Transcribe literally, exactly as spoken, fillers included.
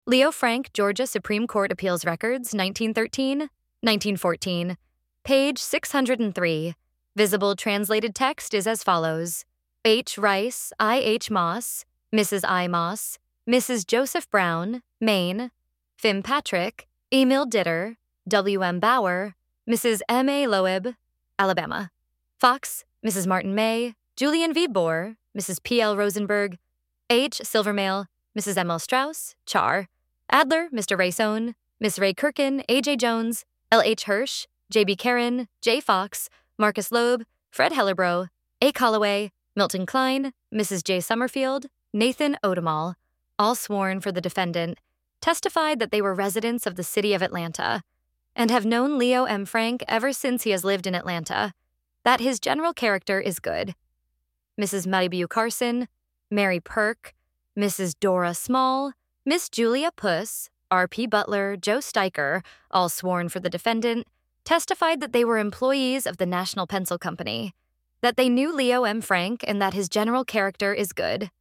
Leo Frank, Georgia Supreme Court Appeals Records, nineteen thirteen, nineteen fourteen. Page six hundred three. Visible translated text is as follows. H. Rice, I. H. Moss, Missus I. Moss, Missus Joseph Brown, Maine. Fim Patrick, Emil Ditter, W. M. Bauer, Missus M. A. Loeb, Alabama. Fox, Missus Martin May, Julian V. Bohr, Missus P. L. Rosenberg, H. Silvermail, Missus M. L. Strauss, Char. Adler, Mister Rayson, Miss Ray Kirkin, A. J. Jones, L. H. Hirsch, J. B. Karen, J. Fox, Marcus Loeb, Fred Hellerbro, A. Colloway, Milton Klein, Missus J. Summerfield, Nathan Odemal, all sworn for the defendant, testified that they were residents of the city of Atlanta and have known Leo M. Frank ever since he has lived in Atlanta, that his general character is good. Missus Malibu Carson, Mary Perk, Missus Dora Small, Miss Julia Puss, R. P. Butler, Joe Steicher, all sworn for the defendant, testified that they were employees of the National Pencil Company, that they knew Leo M. Frank and that his general character is good.